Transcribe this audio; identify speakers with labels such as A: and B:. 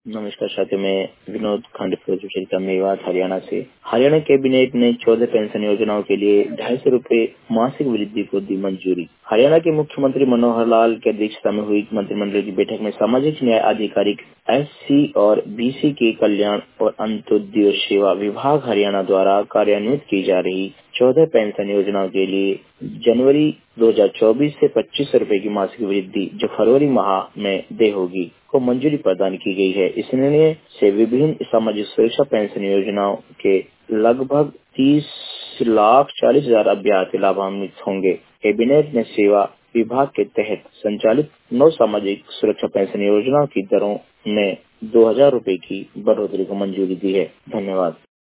A: नमस्कार साथियों, मैं विनोद खांडे का मेवात हरियाणा से। हरियाणा कैबिनेट ने 14 पेंशन योजनाओं के लिए 250 रूपए मासिक वृद्धि को दी मंजूरी। हरियाणा के मुख्यमंत्री मनोहर लाल की अध्यक्षता में हुई मंत्रिमंडल की बैठक में सामाजिक न्याय आधिकारिक SC और BC के कल्याण और अंत्योदय सेवा विभाग हरियाणा द्वारा कार्यान्वित की जा रही 14 पेंशन योजनाओं के लिए जनवरी 2024 से 25 रूपए की मासिक वृद्धि जो फरवरी माह में देय होगी को मंजूरी प्रदान की गई है। इस निर्णय से विभिन्न सामाजिक सुरक्षा पेंशन योजनाओं के लगभग 30,40,000 अभ्यर्थी लाभान्वित होंगे। कैबिनेट ने सेवा विभाग के तहत संचालित 9 सामाजिक सुरक्षा पेंशन योजनाओं की दरों में 2,000 रूपए की बढ़ोतरी को मंजूरी दी है। धन्यवाद।